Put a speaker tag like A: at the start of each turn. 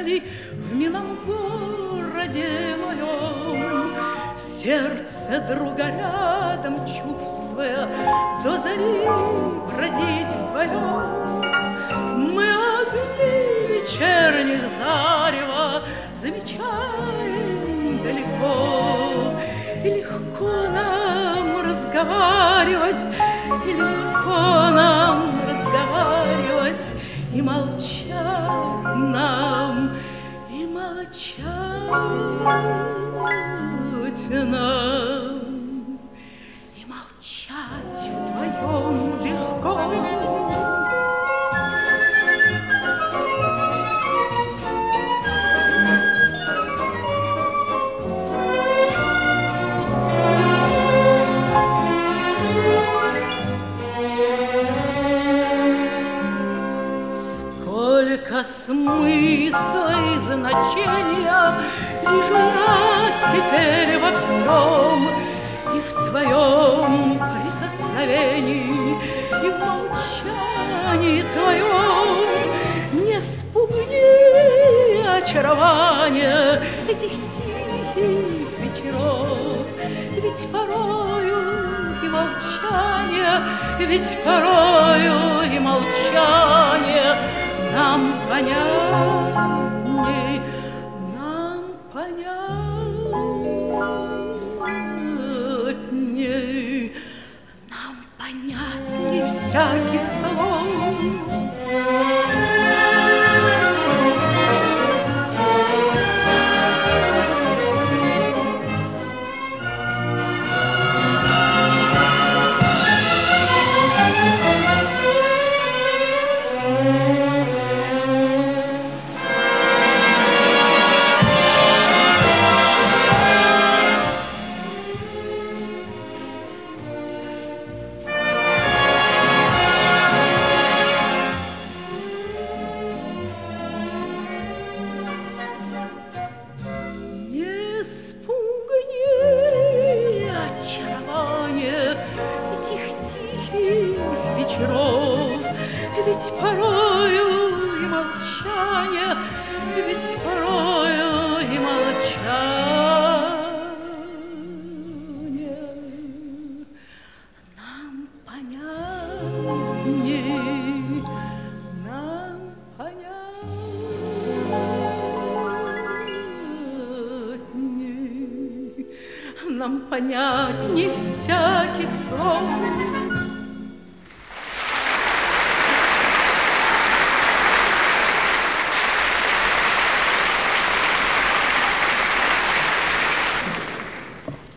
A: печали в милом городе моем. Сердце друга рядом чувствуя, до зари бродить вдвоем. Мы огни вечерних зарева замечаем далеко, и легко нам разговаривать, и легко нам разговаривать, и молчать нам, и молчать нам, и молчать вдвоем легко. Сколько смысла и значения вижу я теперь во всем, и в твоем прикосновении, и в молчании твоем. Не спугни очарование этих тихих вечеров, ведь порою и молчание, ведь порою и молчание нам понятней, нам понятней, нам понятней всяких слов. Ведь порою и молчание, ведь порою и молчание нам понятней, нам понятней, нам понятней всяких слов.